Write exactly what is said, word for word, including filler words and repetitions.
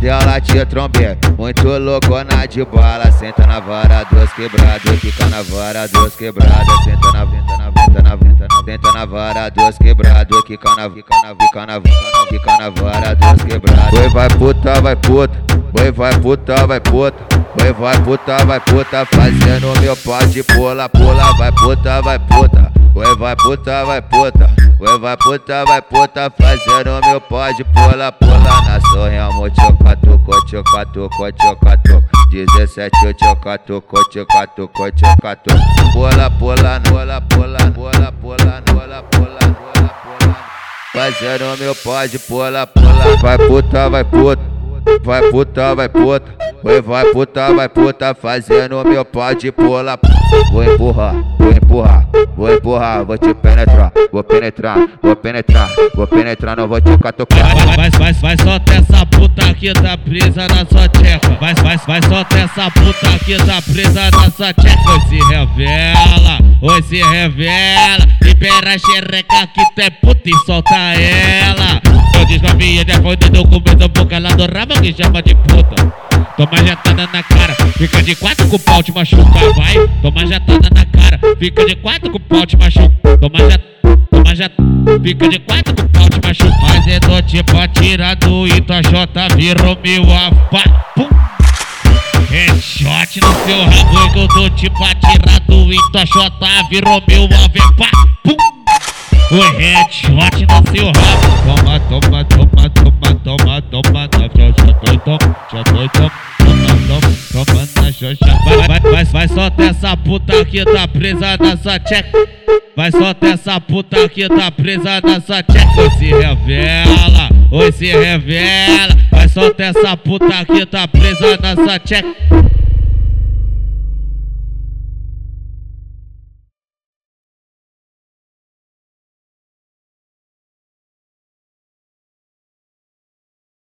dela te trombei, muito loucona de bala. Senta na vara dos quebrados, fica na vara dos quebrados. Senta na venta, na venta, na venta, na venta na vara dos quebrados. Fica na, fica na, fica na, fica na, fica na vara dos quebrados. Oi vai puta, vai puta, oi vai puta, vai puta. Oi vai puta, vai puta, fazendo meu pau de pula, pula. Vai puta, vai puta, oi vai puta, vai puta. Oi vai puta, vai puta, fazendo meu pau de pula, pula. Na sorremo, tchocatuco, tchocatuco, tchocatuco. dezessete, tchocatuco, tchocatuco, tchocatuco. Pula, pula, pula, pula, pula, pula, pula, pula, pula. Fazendo meu pau de pula, pula. Vai puta, vai puta, vai puta, vai puta. Oi vai puta, vai puta, fazendo meu pau de pula. Vou empurrar, vou empurrar, vou empurrar, vou te penetrar, vou penetrar, vou penetrar, vou penetrar, não vou te catucar. Vai, vai, vai, solta essa puta que tá presa na sua tcheca. Vai, vai, vai, solta essa puta que tá presa na sua tcheca. Oi se revela, oi se revela. Libera a xereca que tu é puta e solta ela. Eu diz pra minha depois do documento, boca lá do rabo que chama de puta. Toma jatada na cara, fica de quatro com o pau te machucar, vai. Toma jatada na cara, fica de quatro com o pau te machucar. Toma jatada, toma jatada, fica de quatro com o pau te machucar. Mas é do tipo atirado e tua jota virou meu avá. Pum! Headshot no seu rabo, eu tô tipo atirado e tua jota virou meu avá. Pum! O headshot no seu rabo. Toma, toma, toma, toma, toma, toma, na xoxa, toma, toma, toma, toma, toma, na xoxa. Vai, vai, vai, vai, solta essa puta que tá presa na sua tcheca. Vai, solta essa puta que tá presa na sua tcheca. Oi se revela, oi se revela. Vai, solta essa puta que tá presa na sua tcheca.